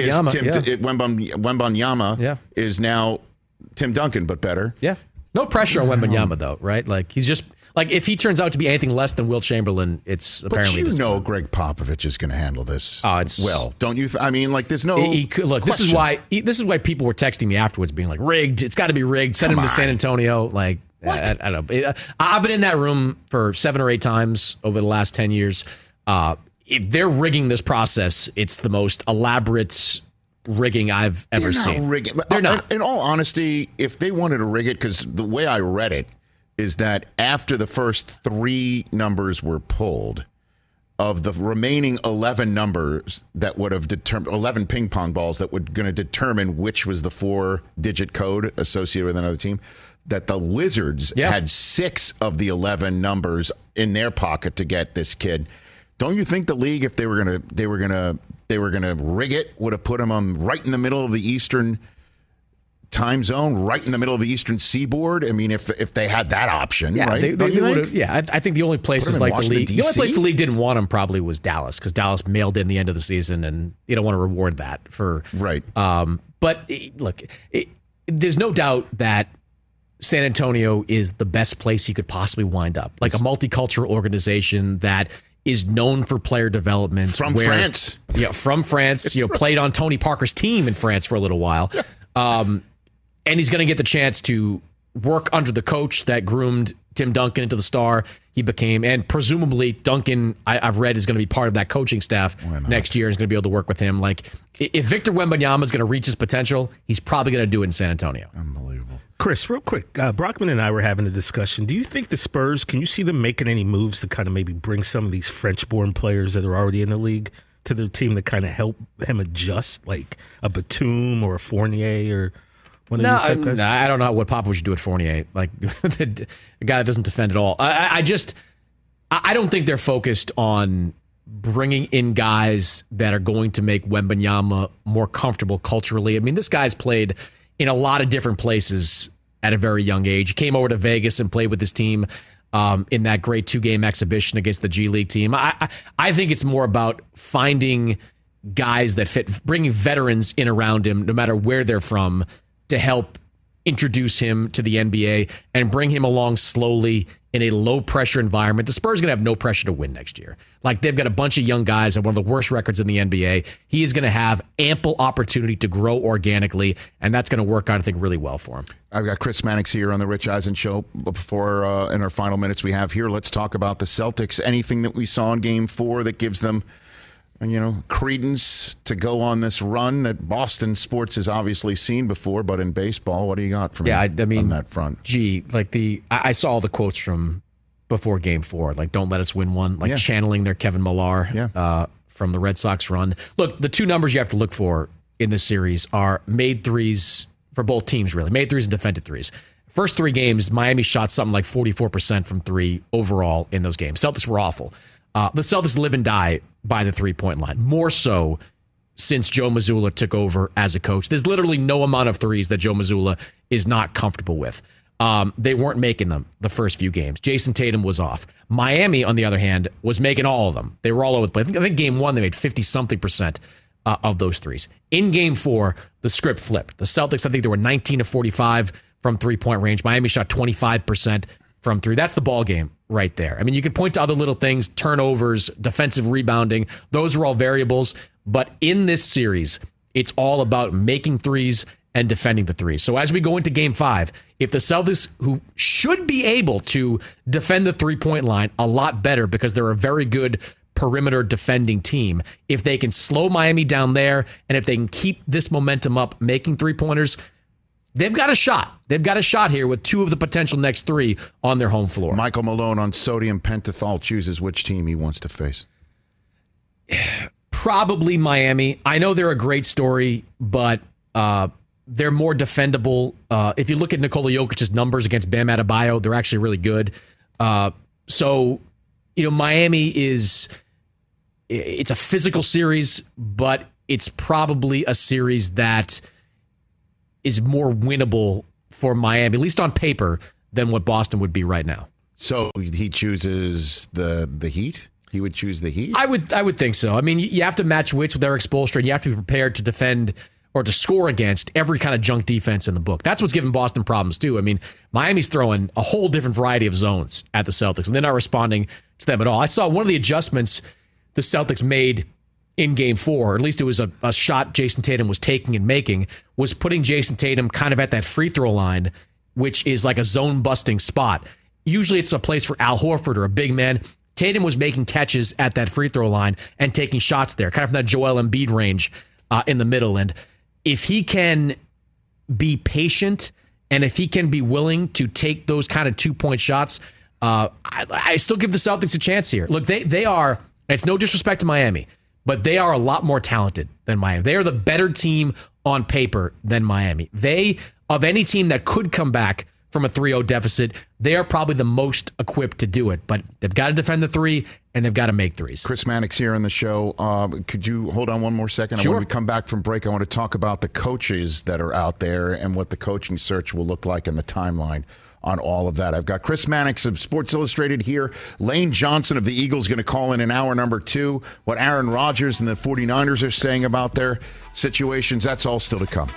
Wembanyama is now Tim Duncan, but better. Yeah. No pressure on Wembanyama, though, right? Like, he's just... Like, if he turns out to be anything less than Wilt Chamberlain, it's apparently... But you know Greg Popovich is going to handle this well, don't you? I mean, like, there's no look, this is why people were texting me afterwards being like, rigged. It's got to be rigged. Send him to San Antonio. Like, I don't know. I've been in that room for 7 or 8 times over the last 10 years. If they're rigging this process, it's the most elaborate rigging I've ever seen. They're not. In all honesty, if they wanted to rig it, because the way I read it, is that after the first 3 numbers were pulled, of the remaining 11 numbers that would have determined 11 ping pong balls that were going to determine which was the 4-digit code associated with another team, that the Wizards had 6 of the 11 numbers in their pocket to get this kid. Don't you think the league, if they were going to rig it, would have put him on right in the middle of the Eastern time zone, right in the middle of the Eastern Seaboard? I mean, if they had that option, right? They would have. I think the only places like the league, the only place the league didn't want him probably was Dallas, because Dallas mailed in the end of the season, and you don't want to reward that for right. But look, there's no doubt that San Antonio is the best place he could possibly wind up, like a multicultural organization that is known for player development from France. Yeah, from France. Played on Tony Parker's team in France for a little while. And he's going to get the chance to work under the coach that groomed Tim Duncan into the star he became. And presumably Duncan, I've read, is going to be part of that coaching staff next year and is going to be able to work with him. Like, if Victor Wembanyama is going to reach his potential, he's probably going to do it in San Antonio. Unbelievable. Chris, real quick, Brockman and I were having a discussion. Do you think the Spurs, can you see them making any moves to kind of maybe bring some of these French-born players that are already in the league to their team to kind of help him adjust, like a Batum or a Fournier or one of these type guys? No, I don't know what Popovich should do at Fournier. Like, the guy that doesn't defend at all. I don't think they're focused on bringing in guys that are going to make Wembanyama more comfortable culturally. I mean, this guy's played in a lot of different places at a very young age. He came over to Vegas and played with his team in that great 2-game exhibition against the G League team. I think it's more about finding guys that fit, bringing veterans in around him, no matter where they're from, to help introduce him to the NBA and bring him along slowly in a low-pressure environment. The Spurs are going to have no pressure to win next year. Like, they've got a bunch of young guys and one of the worst records in the NBA. He is going to have ample opportunity to grow organically, and that's going to work out, I think, really well for him. I've got Chris Mannix here on the Rich Eisen Show. Before, in our final minutes we have here, let's talk about the Celtics. Anything that we saw in Game 4 that gives them, credence to go on this run that Boston sports has obviously seen before, but in baseball, what do you got from on that front? I saw all the quotes from before Game 4, like, don't let us win one, channeling their Kevin Millar from the Red Sox run. Look, the 2 numbers you have to look for in this series are made threes for both teams, really. Made threes and defended threes. First 3 games, Miami shot something like 44% from 3 overall in those games. Celtics were awful. The Celtics live and die by the 3-point line, more so since Joe Mazzulla took over as a coach. There's literally no amount of threes that Joe Mazzulla is not comfortable with. They weren't making them the first few games. Jason Tatum was off. Miami, on the other hand, was making all of them. They were all over the place. I think game 1, they made 50-something% of those threes. In game 4, the script flipped. The Celtics, I think they were 19 of 45 from 3-point range. Miami shot 25% from 3. That's the ball game right there. I mean, you can point to other little things, turnovers, defensive rebounding. Those are all variables. But in this series, it's all about making threes and defending the threes. So as we go into game 5, if the Celtics, who should be able to defend the 3-point line a lot better because they're a very good perimeter defending team, if they can slow Miami down there and if they can keep this momentum up making 3-pointers, they've got a shot. They've got a shot here with 2 of the potential next 3 on their home floor. Michael Malone on sodium pentothal chooses which team he wants to face. Probably Miami. I know they're a great story, but they're more defendable. If you look at Nikola Jokic's numbers against Bam Adebayo, they're actually really good. So, Miami it's a physical series, but it's probably a series that is more winnable for Miami, at least on paper, than what Boston would be right now. So he chooses the Heat? He would choose the Heat? I would think so. I mean, you have to match wits with Eric Spoelstra, and you have to be prepared to defend or to score against every kind of junk defense in the book. That's what's giving Boston problems, too. I mean, Miami's throwing a whole different variety of zones at the Celtics, and they're not responding to them at all. I saw one of the adjustments the Celtics made in game 4, or at least it was a shot Jason Tatum was taking and making, was putting Jason Tatum kind of at that free throw line, which is like a zone-busting spot. Usually it's a place for Al Horford or a big man. Tatum was making catches at that free throw line and taking shots there, kind of from that Joel Embiid range in the middle. And if he can be patient and if he can be willing to take those kind of 2-point shots, I still give the Celtics a chance here. Look, they are, it's no disrespect to Miami, but they are a lot more talented than Miami. They are the better team on paper than Miami. They, of any team that could come back from a 3-0 deficit, they are probably the most equipped to do it. But they've got to defend the 3, and they've got to make threes. Chris Mannix here on the show. Could you hold on one more second? Sure. When we come back from break, I want to talk about the coaches that are out there and what the coaching search will look like in the timeline on all of that. I've got Chris Mannix of Sports Illustrated here. Lane Johnson of the Eagles going to call in hour number 2. What Aaron Rodgers and the 49ers are saying about their situations, that's all still to come.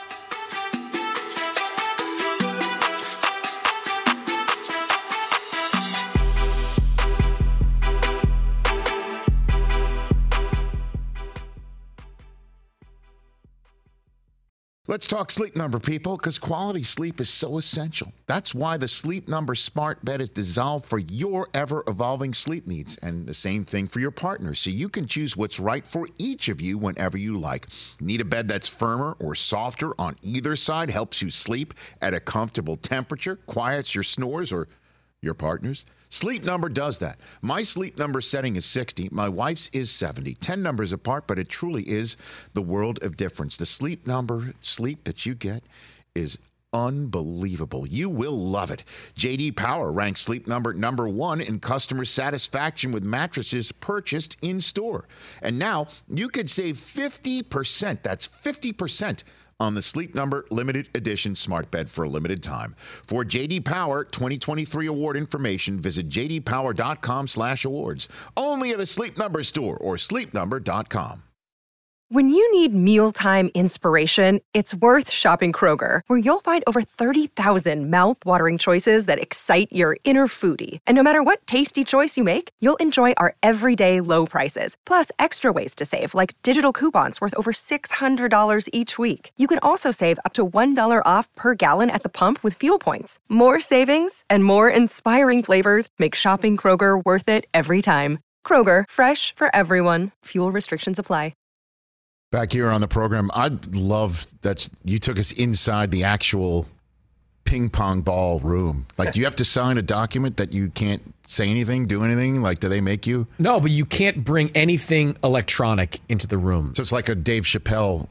Let's talk Sleep Number, people, because quality sleep is so essential. That's why the Sleep Number smart bed is designed for your ever-evolving sleep needs, and the same thing for your partner, so you can choose what's right for each of you whenever you like. Need a bed that's firmer or softer on either side, helps you sleep at a comfortable temperature, quiets your snores or your partner's? Sleep Number does that. My Sleep Number setting is 60. My wife's is 70. 10 numbers apart, but it truly is the world of difference. The Sleep Number sleep that you get is unbelievable. You will love it. J.D. Power ranks Sleep Number number 1 in customer satisfaction with mattresses purchased in store. And now you could save 50%. That's 50%. On the Sleep Number limited edition smart bed for a limited time. For J.D. Power 2023 award information, visit jdpower.com/awards. Only at a Sleep Number store or sleepnumber.com. When you need mealtime inspiration, it's worth shopping Kroger, where you'll find over 30,000 mouth-watering choices that excite your inner foodie. And no matter what tasty choice you make, you'll enjoy our everyday low prices, plus extra ways to save, like digital coupons worth over $600 each week. You can also save up to $1 off per gallon at the pump with fuel points. More savings and more inspiring flavors make shopping Kroger worth it every time. Kroger, fresh for everyone. Fuel restrictions apply. Back here on the program, I love that you took us inside the actual ping pong ball room. Like, do you have to sign a document that you can't say anything, do anything? Like, do they make you? No, but you can't bring anything electronic into the room. So it's like a Dave Chappelle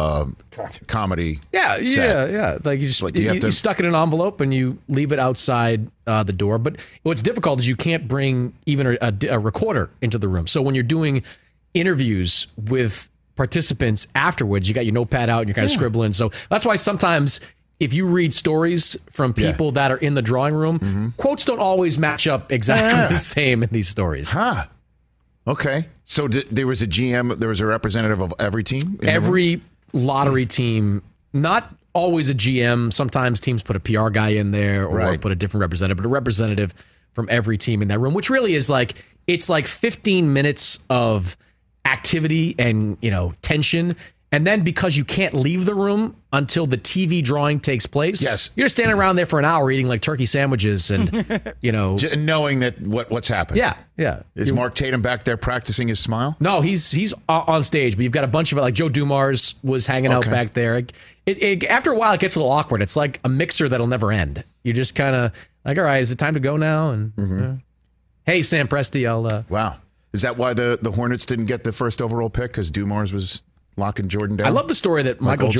comedy. Yeah. Like you just you stuck it in an envelope and you leave it outside the door. But what's difficult is you can't bring even a recorder into the room. So when you're doing interviews with participants afterwards, you got your notepad out and you're kind of scribbling. So that's why sometimes if you read stories from people that are in the drawing room, quotes don't always match up exactly the same in these stories. Huh. Okay. So there was a GM, there was a representative of every team? Every lottery team, not always a GM. Sometimes teams put a PR guy in there or put a different representative, but a representative from every team in that room, which really is like, it's like 15 minutes of activity and, tension. And then because you can't leave the room until the TV drawing takes place, you're standing around there for an hour eating like turkey sandwiches and, knowing that what's happened. Yeah. Is Mark Tatum back there practicing his smile? No, he's on stage, but you've got a bunch of like Joe Dumars was hanging out back there. After a while, it gets a little awkward. It's like a mixer that'll never end. You just kind of like, all right, is it time to go now? And hey, Sam Presti, I'll. Wow. Is that why the Hornets didn't get the first overall pick? Because Dumars was locking Jordan down? I love the story that Michael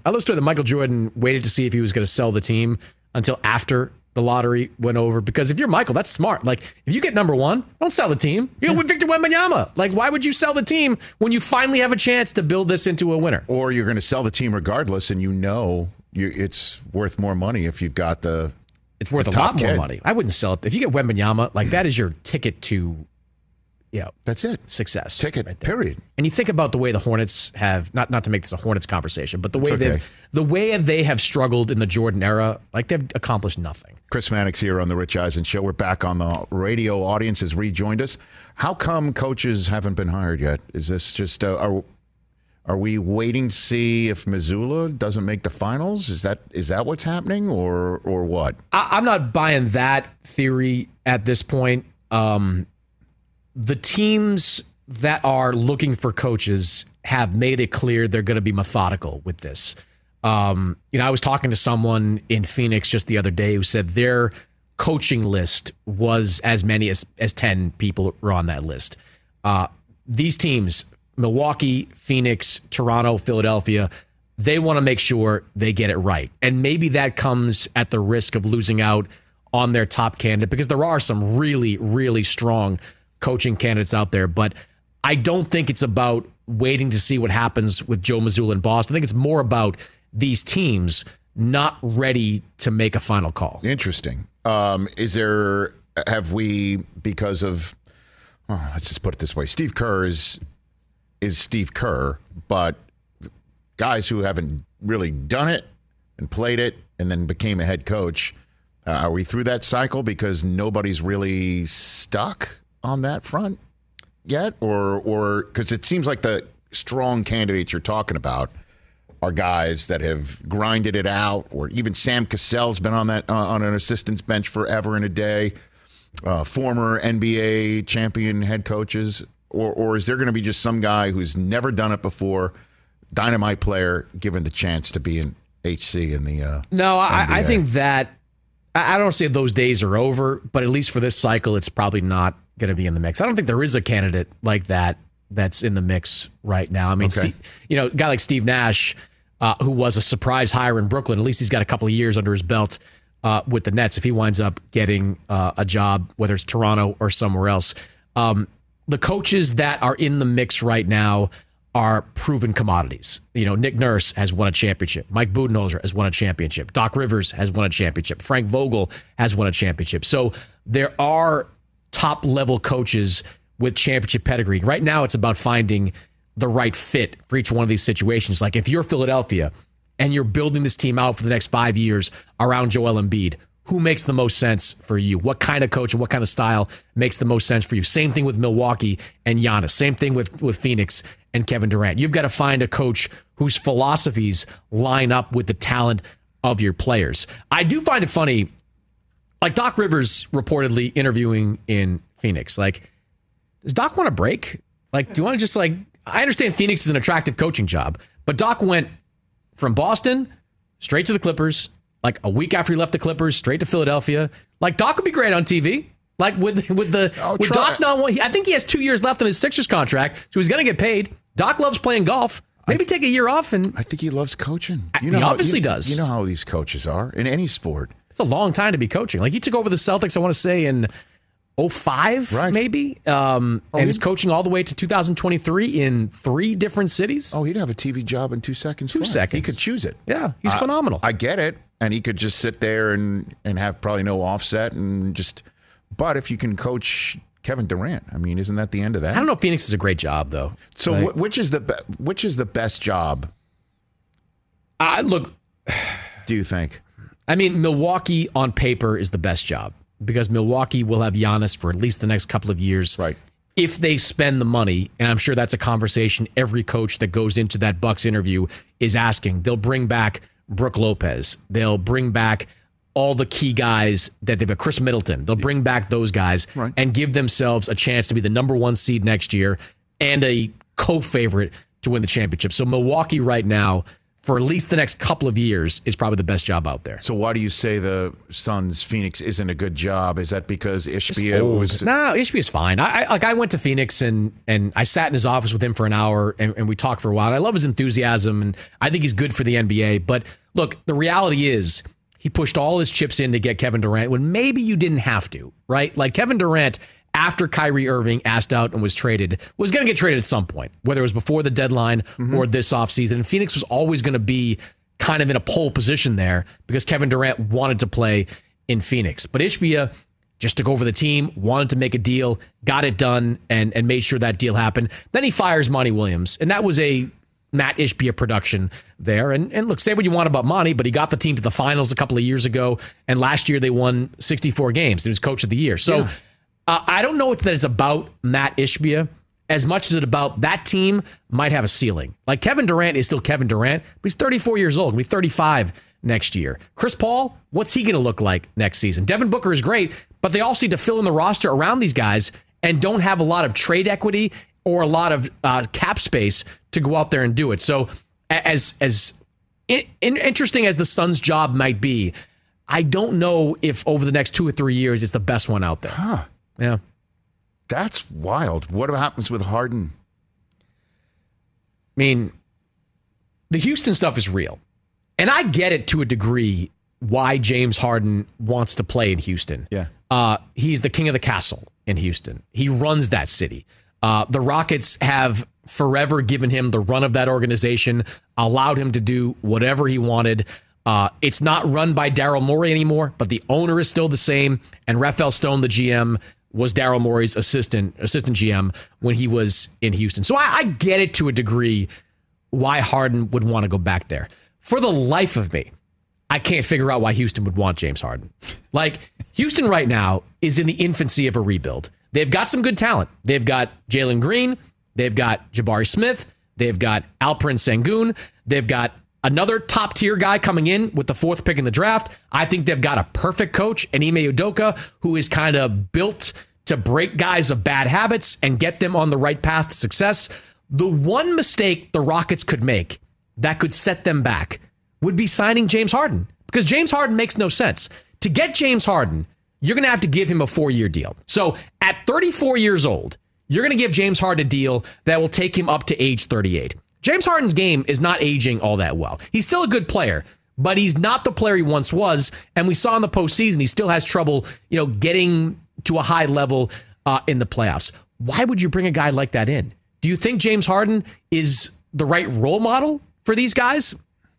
Jordan waited to see if he was going to sell the team until after the lottery went over. Because if you're Michael, that's smart. Like, if you get number one, don't sell the team. You're with Victor Wembanyama. Like, why would you sell the team when you finally have a chance to build this into a winner? Or you're going to sell the team regardless, and it's worth more money if you've got the. It's worth a lot more money. I wouldn't sell it. If you get Wembanyama, like, that is your ticket to. That's it. Success. Ticket, right, period. And you think about the way the Hornets have, not to make this a Hornets conversation, but the way they have struggled in the Jordan era, like they've accomplished nothing. Chris Mannix here on the Rich Eisen Show. We're back on the radio. Audience has rejoined us. How come coaches haven't been hired yet? Is this just, are we waiting to see if Missoula doesn't make the finals? Is that what's happening or what? I'm not buying that theory at this point. The teams that are looking for coaches have made it clear they're going to be methodical with this. I was talking to someone in Phoenix just the other day who said their coaching list was as many as 10 people were on that list. These teams, Milwaukee, Phoenix, Toronto, Philadelphia, they want to make sure they get it right. And maybe that comes at the risk of losing out on their top candidate because there are some really, really strong coaching candidates out there, but I don't think it's about waiting to see what happens with Joe Mazzulla in Boston. I think it's more about these teams not ready to make a final call. Interesting. Because of, let's just put it this way, Steve Kerr is Steve Kerr, but guys who haven't really done it and played it and then became a head coach, are we through that cycle because nobody's really stuck on that front yet, or because it seems like the strong candidates you're talking about are guys that have grinded it out, or even Sam Cassell's been on an assistant's bench forever and a day, former NBA champion head coaches, or is there going to be just some guy who's never done it before, dynamite player, given the chance to be an HC in the No, I think that I don't say those days are over, but at least for this cycle, it's probably not going to be in the mix. I don't think there is a candidate like that that's in the mix right now. I mean, a guy like Steve Nash, who was a surprise hire in Brooklyn, at least he's got a couple of years under his belt with the Nets. If he winds up getting a job, whether it's Toronto or somewhere else, the coaches that are in the mix right now are proven commodities. Nick Nurse has won a championship. Mike Budenholzer has won a championship. Doc Rivers has won a championship. Frank Vogel has won a championship. So there are top-level coaches with championship pedigree. Right now, it's about finding the right fit for each one of these situations. Like if you're Philadelphia and you're building this team out for the next 5 years around Joel Embiid, who makes the most sense for you? What kind of coach and what kind of style makes the most sense for you? Same thing with Milwaukee and Giannis. Same thing with Phoenix and Kevin Durant. You've got to find a coach whose philosophies line up with the talent of your players. I do find it funny, like Doc Rivers reportedly interviewing in Phoenix. Like, does Doc want a break? Like, do you want to just I understand Phoenix is an attractive coaching job, but Doc went from Boston straight to the Clippers. Like a week after he left the Clippers, straight to Philadelphia. Like Doc would be great on TV. Like with Doc not, I think he has 2 years left on his Sixers contract, so he's going to get paid. Doc loves playing golf. Maybe take a year off. And I think he loves coaching. He obviously does. You know how these coaches are in any sport. It's a long time to be coaching. Like he took over the Celtics, I want to say in 2005, maybe, and is coaching all the way to 2023 in 3 different cities. Oh, he'd have a TV job in 2 seconds. 2 seconds. He could choose it. Yeah, he's phenomenal. I get it. And he could just sit there and have probably no offset and just. But if you can coach Kevin Durant, I mean, isn't that the end of that? I don't know if Phoenix is a great job, though. So which is the best job? Look, do you think? I mean, Milwaukee on paper is the best job because Milwaukee will have Giannis for at least the next couple of years. Right. If they spend the money, and I'm sure that's a conversation every coach that goes into that Bucks interview is asking. They'll bring back Brook Lopez. They'll bring back all the key guys that they've got. Chris Middleton. They'll bring back those guys and give themselves a chance to be the number 1 seed next year and a co-favorite to win the championship. So Milwaukee right now, for at least the next couple of years, is probably the best job out there. So why do you say the Suns Phoenix isn't a good job? Is that because Ishbia was... No, Ishbia's fine. I went to Phoenix and I sat in his office with him for an hour and we talked for a while. And I love his enthusiasm and I think he's good for the NBA. But look, the reality is he pushed all his chips in to get Kevin Durant when maybe you didn't have to, right? Like Kevin Durant, after Kyrie Irving asked out and was traded, was going to get traded at some point, whether it was before the deadline or this offseason. And Phoenix was always going to be kind of in a pole position there because Kevin Durant wanted to play in Phoenix. But Ishbia just took over the team, wanted to make a deal, got it done, and made sure that deal happened. Then he fires Monty Williams, and that was a Matt Ishbia production there. And look, say what you want about Monty, but he got the team to the finals a couple of years ago, and last year they won 64 games. He was coach of the year. So I don't know that it's about Matt Ishbia as much as it's about that team might have a ceiling. Like Kevin Durant is still Kevin Durant, but he's 34 years old. He'll be 35 next year. Chris Paul, what's he going to look like next season? Devin Booker is great, but they also need to fill in the roster around these guys and don't have a lot of trade equity or a lot of cap space to go out there and do it. So as interesting as the Suns' job might be, I don't know if over the next 2 or 3 years it's the best one out there. Huh. Yeah. That's wild. What happens with Harden? I mean, the Houston stuff is real. And I get it to a degree why James Harden wants to play in Houston. Yeah. He's the king of the castle in Houston. He runs that city. The Rockets have forever given him the run of that organization, allowed him to do whatever he wanted. It's not run by Daryl Morey anymore, but the owner is still the same. And Raphael Stone, the GM, was Daryl Morey's assistant GM when he was in Houston. So I get it to a degree why Harden would want to go back there. For the life of me, I can't figure out why Houston would want James Harden. Like, Houston right now is in the infancy of a rebuild. They've got some good talent. They've got Jalen Green. They've got Jabari Smith. They've got Alperen Sengun. They've got another top-tier guy coming in with the 4th pick in the draft. I think they've got a perfect coach, Ime Udoka, who is kind of built to break guys of bad habits and get them on the right path to success. The one mistake the Rockets could make that could set them back would be signing James Harden, because James Harden makes no sense. To get James Harden, you're going to have to give him a 4-year deal. So at 34 years old, you're going to give James Harden a deal that will take him up to age 38. James Harden's game is not aging all that well. He's still a good player, but he's not the player he once was. And we saw in the postseason, he still has trouble, getting to a high level in the playoffs. Why would you bring a guy like that in? Do you think James Harden is the right role model for these guys?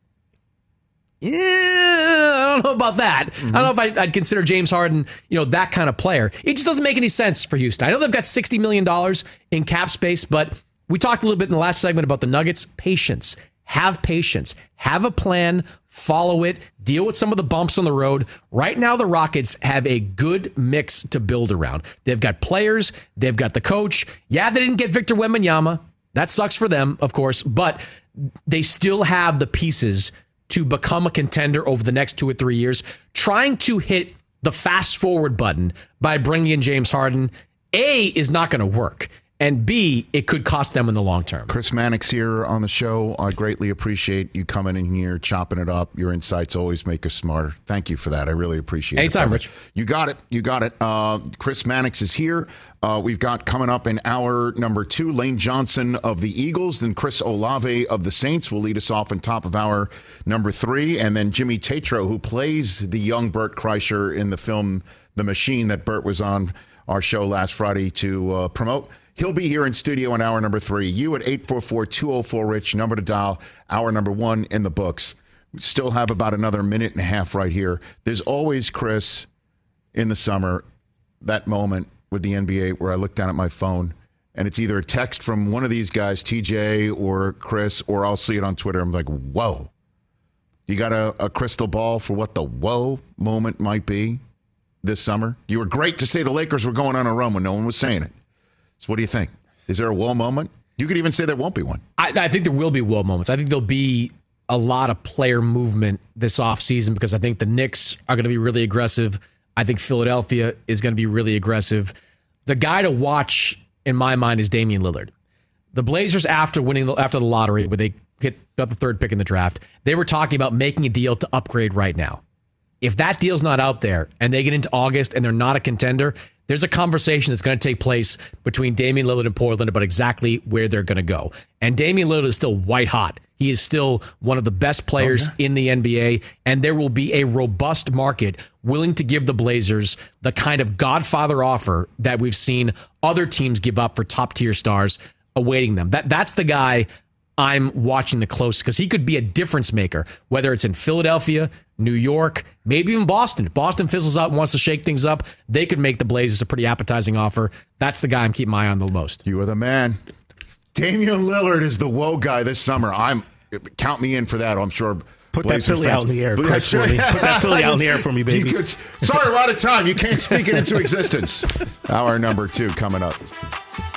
Yeah, I don't know about that. I don't know if I'd consider James Harden, that kind of player. It just doesn't make any sense for Houston. I know they've got $60 million in cap space, but we talked a little bit in the last segment about the Nuggets. Patience. Have patience. Have a plan. Follow it. Deal with some of the bumps on the road. Right now, the Rockets have a good mix to build around. They've got players. They've got the coach. Yeah, they didn't get Victor Wembanyama. That sucks for them, of course, but they still have the pieces to become a contender over the next 2 or 3 years. Trying to hit the fast forward button by bringing in James Harden, A, is not going to work. and B, it could cost them in the long term. Chris Mannix here on the show. I greatly appreciate you coming in here, chopping it up. Your insights always make us smarter. Thank you for that. I really appreciate it. Anytime, Rich. You got it. You got it. Chris Mannix is here. We've got coming up in hour number 2, Lane Johnson of the Eagles, then Chris Olave of the Saints will lead us off in top of hour number 3, and then Jimmy Tatro, who plays the young Bert Kreischer in the film The Machine that Bert was on our show last Friday to promote. He'll be here in studio in hour number 3. You at 844-204-RICH, number to dial, hour number 1 in the books. We still have about another minute and a half right here. There's always, Chris, in the summer, that moment with the NBA where I look down at my phone and it's either a text from one of these guys, TJ or Chris, or I'll see it on Twitter. I'm like, whoa. You got a crystal ball for what the whoa moment might be this summer? You were great to say the Lakers were going on a run when no one was saying it. So what do you think? Is there a whoa moment? You could even say there won't be one. I think there will be whoa moments. I think there'll be a lot of player movement this offseason because I think the Knicks are going to be really aggressive. I think Philadelphia is going to be really aggressive. The guy to watch, in my mind, is Damian Lillard. The Blazers, after the lottery, where they got the 3rd pick in the draft, they were talking about making a deal to upgrade right now. If that deal's not out there and they get into August and they're not a contender, there's a conversation that's going to take place between Damian Lillard and Portland about exactly where they're going to go. And Damian Lillard is still white hot. He is still one of the best players in the NBA, and there will be a robust market willing to give the Blazers the kind of Godfather offer that we've seen other teams give up for top-tier stars awaiting them. That's the guy I'm watching the closest because he could be a difference maker, whether it's in Philadelphia, New York, maybe even Boston. If Boston fizzles out and wants to shake things up, they could make the Blazers a pretty appetizing offer. That's the guy I'm keeping my eye on the most. You are the man. Damian Lillard is the whoa guy this summer. Count me in for that. I'm sure. Put that Philly out in the air, Chris, for me. Put that Philly out in the air for me, baby. Sorry, we're out of time. You can't speak it into existence. Hour number 2 coming up.